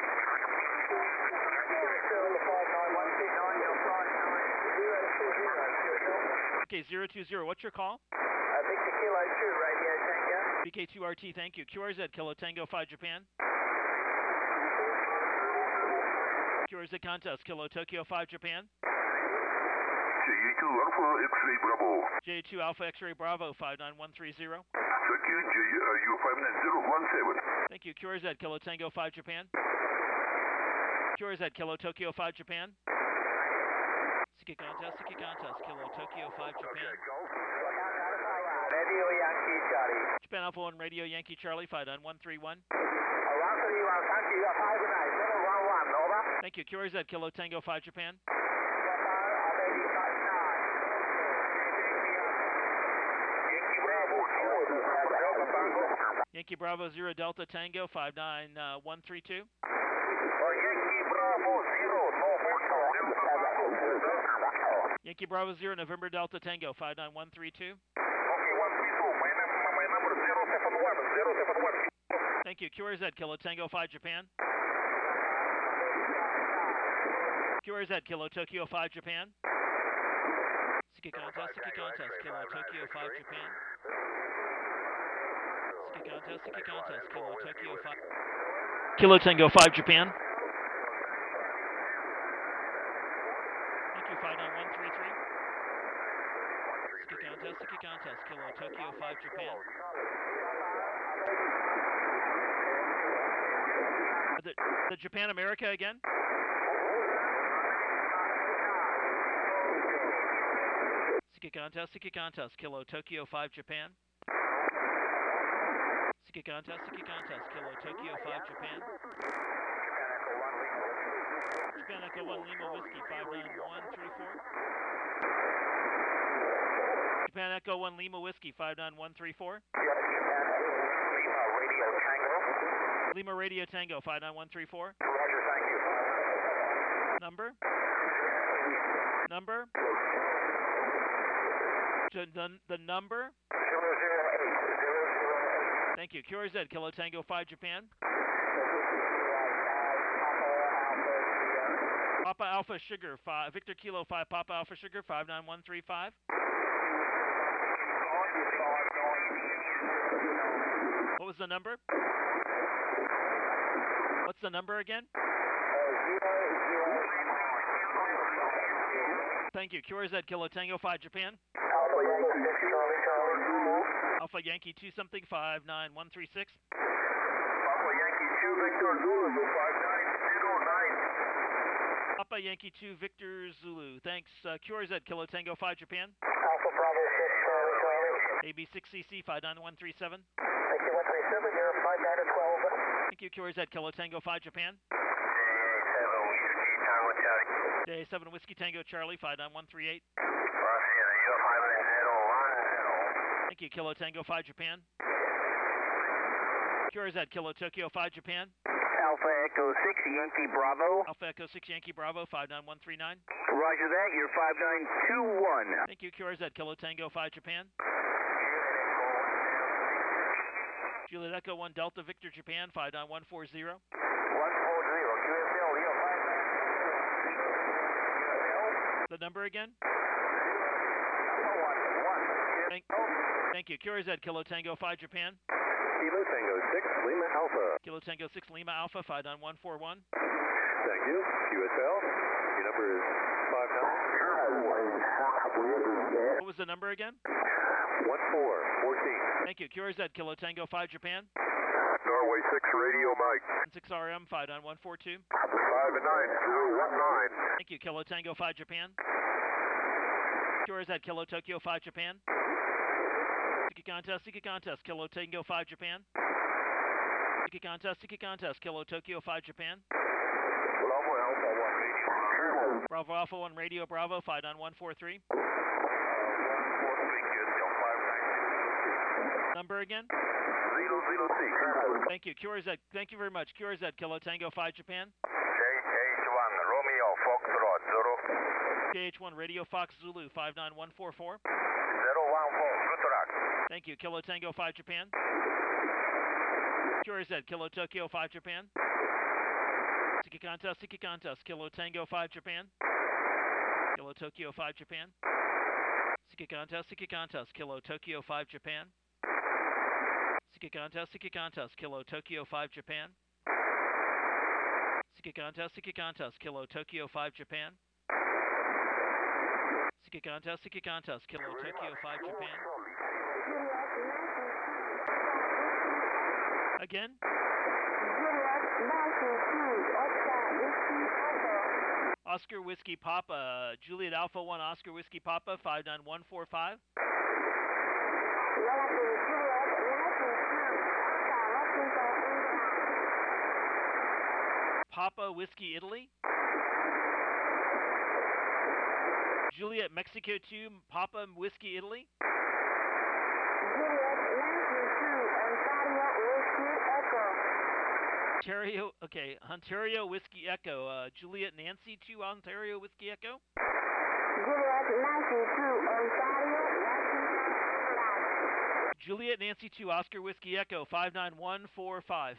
Okay, 020, what's your call? Victor Kilo 2, Radio Tango. BK2RT, thank you. QRZ, Kilo Tango 5 Japan. QRZ Contest, Kilo Tokyo 5 Japan. JA2 Alpha X-Ray Bravo. J2 Alpha X-Ray Bravo 59130. Thank you, you 59017. Thank you. QRZ, Kilo Tango 5 Japan. QRZ, Kilo Tokyo 5 Japan. Siki Contest, Kilo Tokyo 5 Japan. Radio Yankee Charlie. Japan Alpha 1 Radio Yankee Charlie 59131. 131, over. Thank you. QRZ, Kilo Tango 5 Japan. Yankee Bravo 0 Delta Tango 59132. Yankee Bravo 0, Yankee Bravo 0 November Delta Tango 59132. Okay, 132, my number 071. Thank you. QRZ, Kilo Tango 5 Japan. QRZ, Kilo Tokyo 5 Japan. Siki Contest, Kilo Tokyo 5 Japan. Siki Contest, Kilo Tokyo 5. Kilo Tango 5 Japan. Thank you, 59133. Siki contest, Kilo Tokyo 5 Japan. The Japan America again. Siki contest, Kilo Tokyo 5 Japan. Siki contest, Kilo Tokyo 5 Japan. Japan Echo 1 Lima Whiskey 59134. Japan Echo 1 Lima Whiskey 59134. Lima Radio Tango 59134. Roger, thank you. Number? The number? 008. Thank you. QRZ, Kilo Tango 5 Japan. Papa Alpha Sugar 5, Victor Kilo 5, Papa Alpha Sugar 59135. What was the number? What's the number again? 009. Thank you. QRZ, Kilo Tango 5 Japan. Alpha Yankee 6 Charlie Charlie Zulu. Alpha Yankee 2 something 59136. Alpha Yankee 2 Victor Zulu 5909. Papa Yankee 2 Victor Zulu. Thanks. QRZ, Kilo Tango 5 Japan. Alpha Bravo 6 Charlie Charlie. AB6CC 59137. Thank you, 137, you're 5912. Thank you. QRZ, Kilo Tango 5 Japan. J7 Whiskey Tango Charlie 59138. Thank you. Kilo Tango 5 Japan. QRZ, Kilo Tokyo 5 Japan. Alpha Echo 6 Yankee Bravo. Alpha Echo 6 Yankee Bravo 59139. Roger that, you're 5921. Thank you. QRZ, Kilo Tango 5 Japan. Juliet Echo 1 Delta Victor Japan 59140. 140, QSL, you're 5921. The number again? Thank you. QRZ, Kilo Tango 5 Japan. Kilo Tango 6 Lima Alpha. Kilo Tango 6 Lima Alpha 59141. Thank you. QSL. Your number is 59. What was the number again? 1414. Thank you. QRZ, Kilo Tango 5 Japan. Norway 6 Radio Mike. 6RM 59142. 59019. Thank you. Kilo Tango 5 Japan. QRZ, Kilo Tokyo 5 Japan. Siki contest, Kilo Tango 5 Japan. Siki contest, Kilo Tokyo 5 Japan. Bravo Alpha 1 Radio. Bravo Alpha 1 Radio Bravo 59143. 143 Number again? 006. Thank you. QRZ, thank you very much. QRZ, Kilo Tango 5 Japan. JH1 Romeo Foxtrot KH1 Radio Fox Zulu 59144. 014. Good luck. Thank you. Kilo Tango 5 Japan. QRZ, Kilo Tokyo 5 Japan. Siki contest, Kilo Tango 5 Japan. Kilo Tokyo 5 Japan. Siki contest, Kilo Tokyo 5 Japan. Siki contest, Kilo Tokyo 5 Japan. Siki contest, Kilo Tokyo 5 Japan. Siki contest, Kilo Tokyo 5 Japan. Again? Oscar Whiskey Papa, Juliet Alpha 1 Oscar Whiskey Papa 59145. Papa Whiskey Italy. Juliet Mexico 2 Papa Whiskey Italy. Ontario, okay, Ontario Whiskey Echo, Juliet Nancy 2 Ontario Whiskey Echo. Juliet Nancy 2 Oscar Whiskey Echo 59145.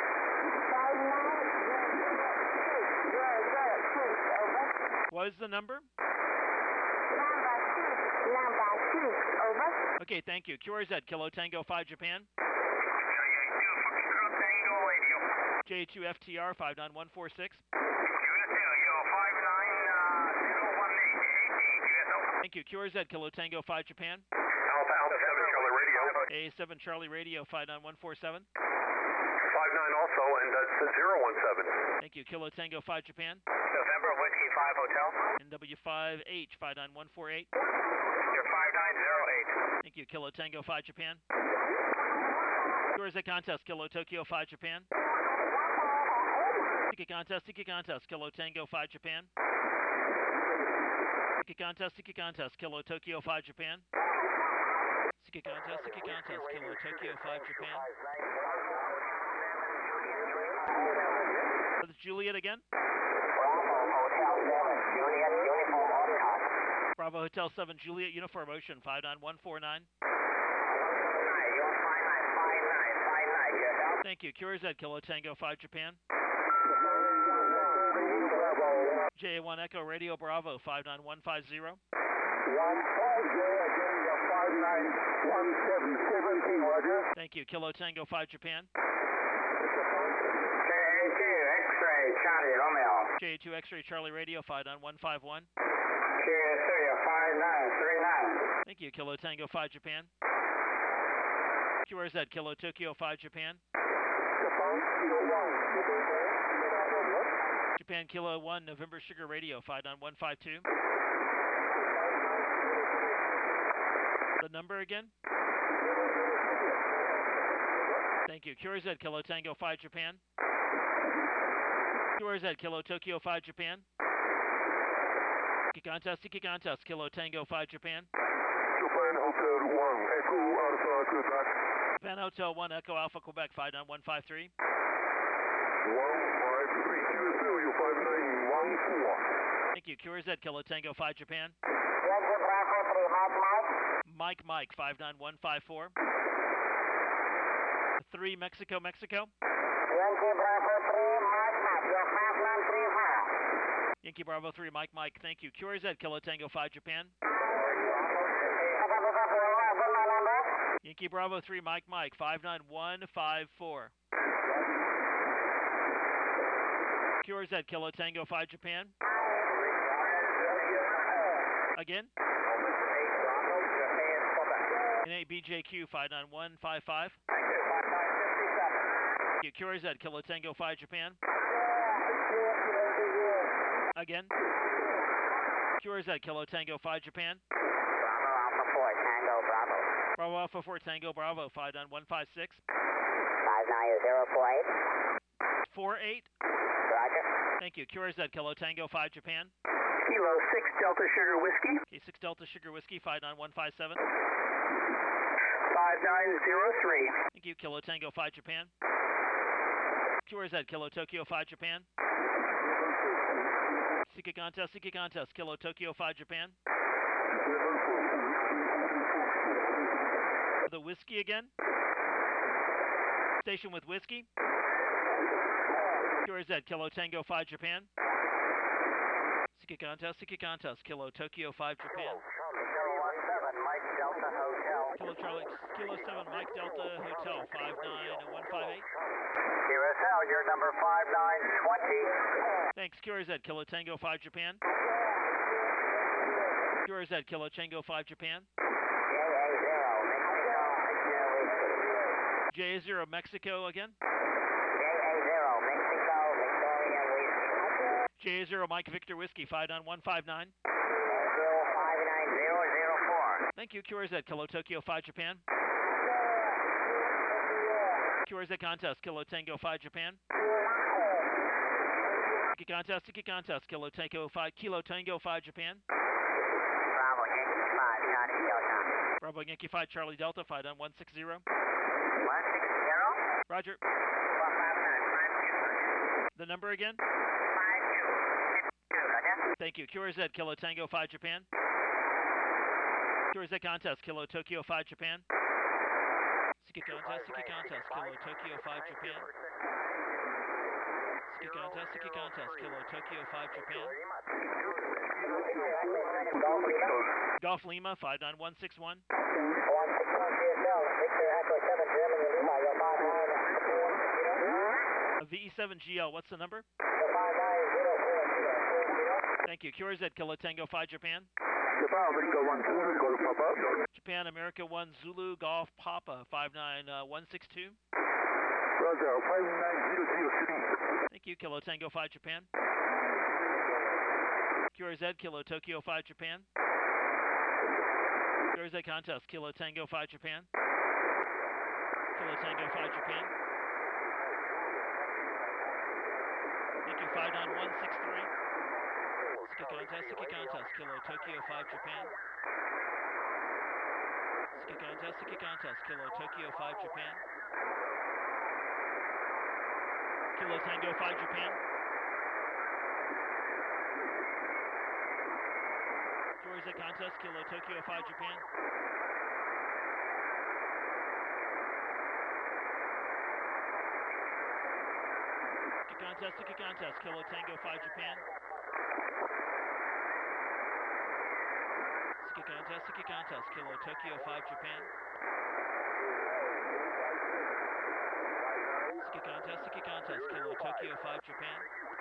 What is the number? Okay, thank you. QRZ, Kilo Tango 5 Japan. J2 FTR 59146. Thank you. QRZ Kilo Tango 5 Japan. Alpha 7 Charlie Radio. A7 Charlie Radio 59147. 59 also, and that's 017. Thank you. Kilo Tango 5 Japan. November Whiskey 5 Hotel. NW5H 59148. You're 5908. Thank you. Kilo Tango 5 Japan. QRZ Contest Kilo Tokyo 5 Japan. Tiki Contest Kilo Tango 5 Japan. Tiki Contest Kilo Tokyo 5 Japan. Tiki Contest Kilo Tokyo 5 Japan. This is Juliet again. Bravo Hotel 7 Juliet Uniform Ocean 59149. Thank you. QRZ Kilo Tango 5 Japan. JA1 Echo Radio Bravo 59150. 5917, Roger. Thank you. Kilo Tango 5 Japan. JA2 X-Ray Charlie Romeo. JA2 X-Ray Charlie Radio 59151. QS3 5939. Thank you. Kilo Tango 5 Japan. QRZ Kilo Tokyo 5 Japan. Japan Kilo 1 November Sugar Radio 59152. The number again? Thank you. QRZ Kilo Tango 5 Japan. QRZ Kilo Tokyo 5 Japan. Siki Contest Kilo Tango 5 Japan. Japan Hotel 1, Echo Alpha Quebec. Japan Hotel 1 Echo Alpha Quebec 59153. 153, QSL, 5914. Thank you. QRZ Kilo Tango 5 Japan. Yankee Bravo 3 Mike 59154. 3 Mexico. Yankee Bravo 3 you're 5935. Yankee Bravo 3 Mike. Thank you. QRZ Kilo Tango 5 Japan. Yankee Bravo 3 Mike 59154. QRZ Kilo Tango 5 Japan. Again. NA BJQ 59155. QRZ Kilo Tango 5 Japan. Again. QRZ Kilo Tango 5 Japan. Bravo Alpha 4 Tango Bravo. Bravo Alpha 4 Tango Bravo 59156. 59048. 48. Roger. Thank you. QRZ Kilo Tango 5 Japan. Kilo 6 Delta Sugar Whiskey. K6 Delta Sugar Whiskey 59157. 5903. Thank you. Kilo Tango 5 Japan. QRZ Kilo Tokyo 5 Japan. Siki Contest Kilo Tokyo 5 Japan. The whiskey again. Station with whiskey. QRZ Kilo Tango 5 Japan. Siki Contest Kilo Tokyo 5 Japan. Kilo 17 Mike Delta Hotel. Kilo 7 Mike Delta Hotel 59158. QSL, you're number 5920. Thanks. QRZ Kilo Tango 5 Japan. QRZ Kilo Tango 5 Japan. JA0 Mexico again. JA0 Mexico Victoria Whiskey. JA0 Mike Victor Whiskey 59159. 59004. Thank you. QRZ Kilo Tokyo 5 Japan. QRZ Contest Kilo Tango 5 Japan. Siki Contest Kilo Tango 5 Japan. Bravo Yankee 5 Charlie Delta. Bravo Yankee 5 Charlie Delta 59160. 160. Roger. 459. The number again? 52. Roger. Thank you. QRZ Kilo Tango 5 Japan. QRZ Contest Kilo Tokyo 5 Japan. Siki Contest Kilo Tokyo 5 Japan. Siki Contest Kilo Tokyo 5 Japan. Golf Lima 59161. 161 QSL. Victor Echo 7 Germany Lima. You're 5940. VE7GL, what's the number? 5904. Thank you. QRZ, Kilo Tango 5 Japan. Japan, America 1 Zulu, Golf Papa. Japan, America 1 Zulu, Golf Papa 59162. Roger, 59003. Thank you. Kilo Tango 5 Japan. QRZ, Kilo Tokyo 5 Japan. QRZ contest, Kilo Tango 5 Japan. Kilo Tango 5 Japan. Thank you. 59163. Siki contest, Kilo Tokyo 5 Japan. Siki contest, Kilo Tokyo 5 Japan. Kilo Tango 5 Japan. QRZ contest, Kilo Tokyo 5 Japan. Siki contest, Kilo Tango 5 Japan. Siki contest, Kilo Tokyo 5 Japan. Siki contest, Kilo Tokyo 5 Japan.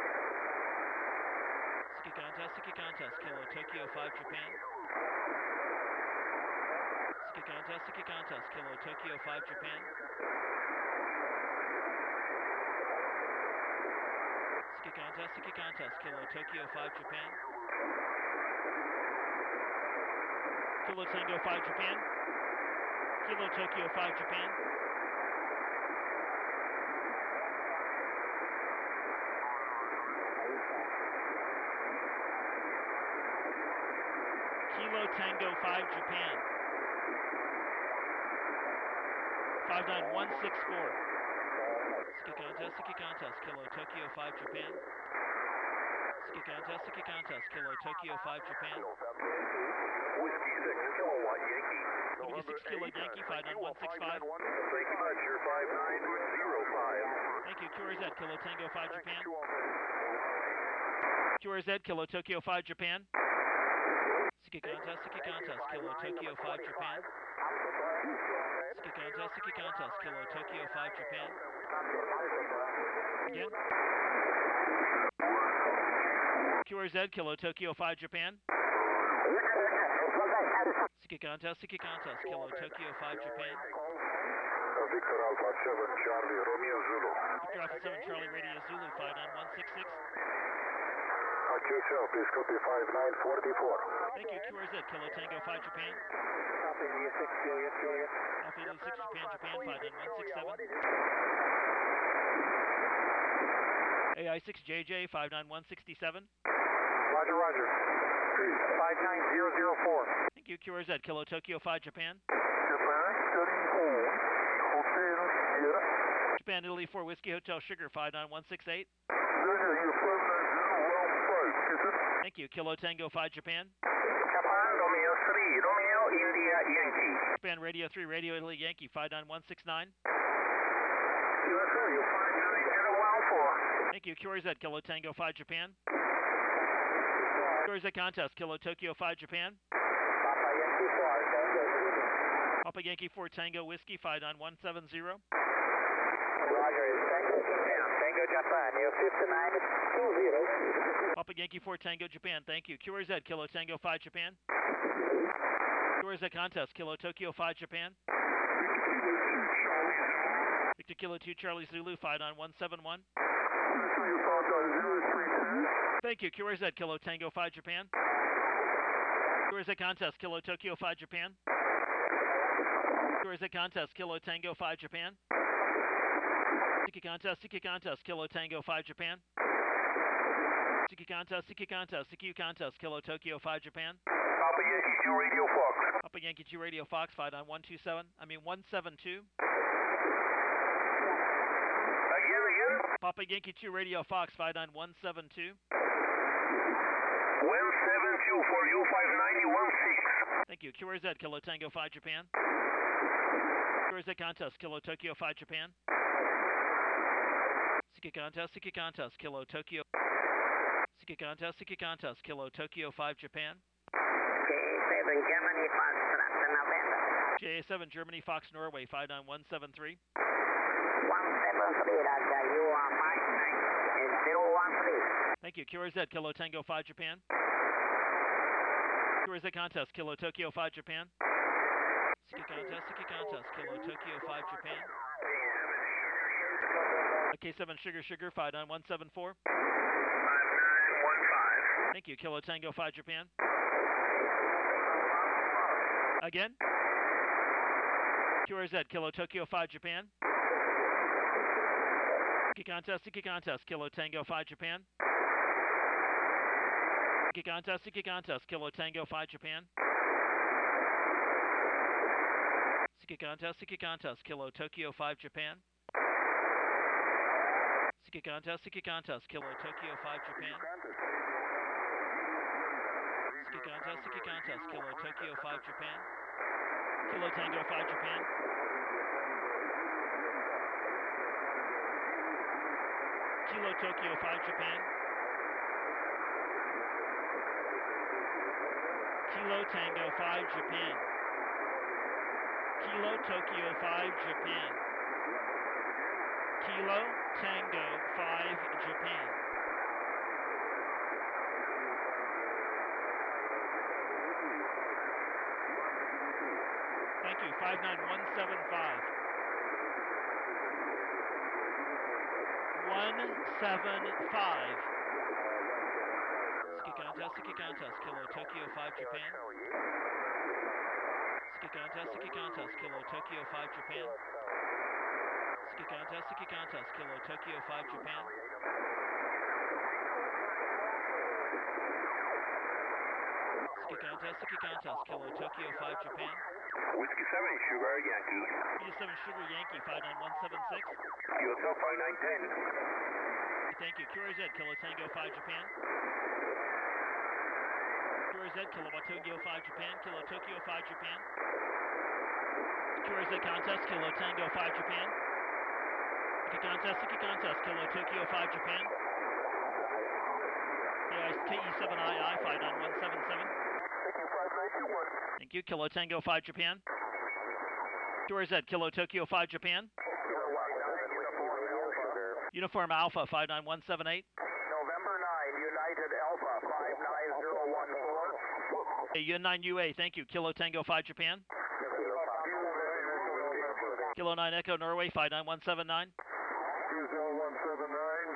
Siki contest, Kilo Tokyo 5 Japan. Siki contest, Kilo Tokyo 5 Japan. Siki contest, Kilo Tokyo 5 Japan. Kilo Tango 5 Japan. Kilo Tokyo 5 Japan. Kilo Tango 5 Japan. 59164. Siki contest, Kilo Tokyo 5 Japan. Siki contest, Kilo Tokyo 5 Japan. Whiskey 6 Kilowatt Yankee. Whiskey 6 Kilo Yankee 59165. Thank you much. You're 5905. Thank you. QRZ, Kilo Tango 5 Japan. QRZ, Kilo Tokyo 5 Japan. Siki contest, Kilo Tokyo 5 Japan. Siki contest, Kilo Tokyo 5 Japan. Again. QRZ, Kilo Tokyo 5 Japan. Siki contest, Kilo Tokyo 5 Japan. Victor Alpha 7, Charlie, Romeo Zulu. Victor Alpha 7, Charlie, Radio Zulu 59166. QSL, please copy 5944. Thank you. QRZ, Kilo Tango 5 Japan. Alpha India 6 Juliet, Juliet. Alpha India 6 Japan, 59167. AI 6 JJ 59167. Roger, Roger. 59004. Thank you. QRZ, Kilo Tokyo 5 Japan. Japan, study home, Hotel Sierra. Japan, Italy 4 Whiskey Hotel Sugar 59168. Roger, you're 59015. Thank you. Kilo Tango 5 Japan. Japan, Romeo 3, Romeo India Yankee. Japan Radio 3 Radio Italy Yankee 59169. USA, you're 59014. Thank you. QRZ, Kilo Tango 5 Japan. QRZ contest, Kilo Tokyo 5 Japan. Papa Yankee 4, Tango. Papa Yankee 4 Tango Whiskey 59170. Roger, it's Tango Japan. Tango Japan, you're 5920. Papa Yankee 4 Tango Japan. Thank you. QRZ, Kilo Tango 5 Japan. QRZ contest, Kilo Tokyo 5 Japan. Victor Kilo 2 Charlie Zulu 59171. Thank you. QRZ, Kilo Tango 5 Japan. QRZ contest, Kilo Tokyo 5 Japan. QRZ contest, Kilo Tango 5 Japan. Siki contest, Kilo Tango 5 Japan. Siki contest, Kilo Tokyo 5 Japan. Papa Yankee 2 Radio Fox. Papa Yankee 2 Radio Fox 172. Again. Papa Yankee 2 Radio Fox 59172. 172 for you, 5916. Thank you. QRZ, Kilo Tango 5 Japan. QRZ contest, Kilo Tokyo 5 Japan. Siki contest, Kilo Tokyo. Siki contest, Kilo Tokyo 5 Japan. J7 Germany Fox November. JA7 Germany Fox Norway 59173. 173, Roger, you are Thank you. QRZ, Kilo Tango 5 Japan. QRZ contest, Kilo Tokyo 5 Japan. Siki contest, Kilo Tokyo 5 Japan. K7 Sugar 59174. 5915. Thank you. Kilo Tango 5 Japan. Again. QRZ, Kilo Tokyo 5 Japan. Siki contest, Kilo Tango 5 Japan. Siki contest, Kilo Tango 5 Japan. Siki contest, Kilo Tokyo 5 Japan. Siki contest, Kilo Tokyo 5 Japan. Siki contest, Kilo Tokyo 5 Japan. Kilo Tango 5 Japan. Kilo Tokyo 5 Japan. Kilo Tango 5 Japan. Kilo Tokyo 5 Japan. Kilo Tango 5 Japan. Thank you. 59175. 175. Siki contest, Kilo Tokyo 5 Japan. Siki contest, Kilo Tokyo 5 Japan. Siki contest, Kilo Tokyo 5 Japan. Siki contest, Kilo Tokyo 5 Japan. Whiskey 7 Sugar Yankee. Whiskey 7 Sugar Yankee 59176. Hotel 5910. Thank you. QRZ, Kilo Tango 5 Japan. QRZ, Kilo Tokyo 5 Japan. Kilo Tokyo 5 Japan. QRZ contest, Kilo Tango 5 Japan. Siki contest, Kilo Tokyo 5 Japan. KE7II 59177. Thank you. Kilo Tango 5 Japan. QRZ, Kilo Tokyo 5 Japan. Uniform Alpha 59178. November 9, United Alpha 59014. Hey, Yun 9 UA, thank you. Kilo Tango 5 Japan. Kilo 9 Echo Norway 59179. 20179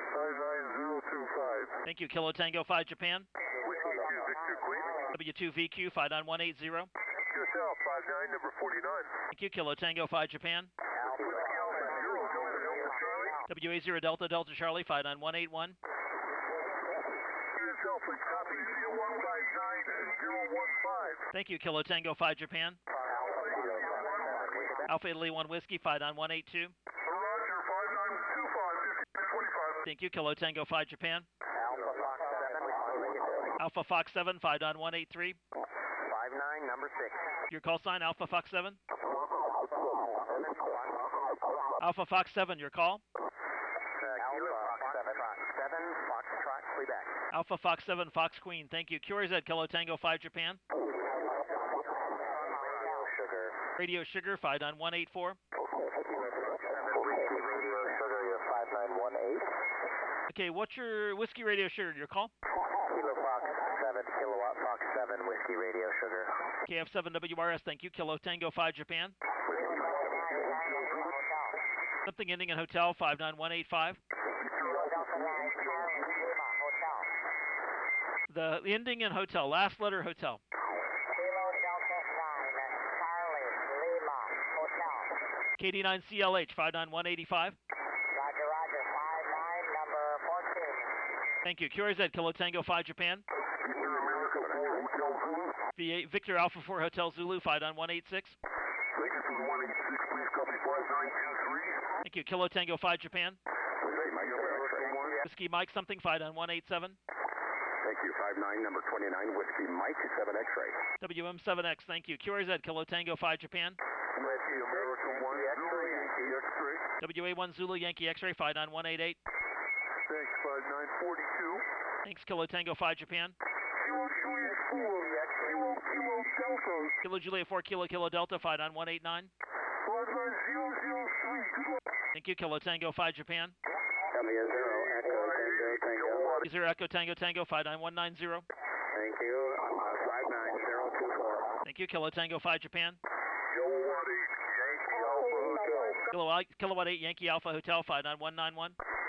59025. Thank you. Kilo Tango 5 Japan. Whiskey 2 Victor Queen. W2VQ 59180. Yourself 59 number 49. Thank you. Kilo Tango 5 Japan. Whiskey Alpha 0 Delta Charlie. WA0 Delta Charlie 59181. Yourself a copy 159 015. Thank you. Kilo Tango 5 Japan. Alpha Italy 1 Whiskey 59182. Roger 5925 Thank you. Kilo Tango 5 Japan. Alpha Fox 7. Alpha Fox 7 59183. 59, number 6. Your call sign Alpha Fox 7. Alpha Fox 7, your call. Alpha Fox 7 Fox Queen. Thank you. QRZ Kilo Tango 5 Japan. Radio Sugar 59184. Okay, what's your Whiskey Radio Sugar? Your call? Kilo Fox 7, Kilowatt Fox 7, Whiskey Radio Sugar. KF7WRS, thank you. Kilo Tango 5 Japan. Something ending in hotel 59185. The ending in hotel, last letter hotel. KD9CLH 59185. Roger, 59, number 14. Thank you. QRZ Kilo Tango 5 Japan. V8 Victor Alpha 4 Hotel Zulu 59186. Thank you. Kilo Tango 5 Japan. Whiskey Mike something 59187. Thank you. 59 number 29 Whiskey Mike 7 X-ray. WM7X, thank you. QRZ Kilo Tango 5 Japan. WA1 Zulu Yankee X-ray 59188. Thanks, 5942. Thanks, Kilo Tango 5 Japan. Kilo Juliet 4 Kilo Delta 59189. Thank you, Kilo Tango 5 Japan. W0 Echo Tango Tango. Zero Echo Tango Tango 59190. Thank you. 59024. Thank you. Kilo Tango 5 Japan. Kilowatt 8, Yankee Alpha Hotel. Kilowatt 8 Yankee Alpha Hotel 59191.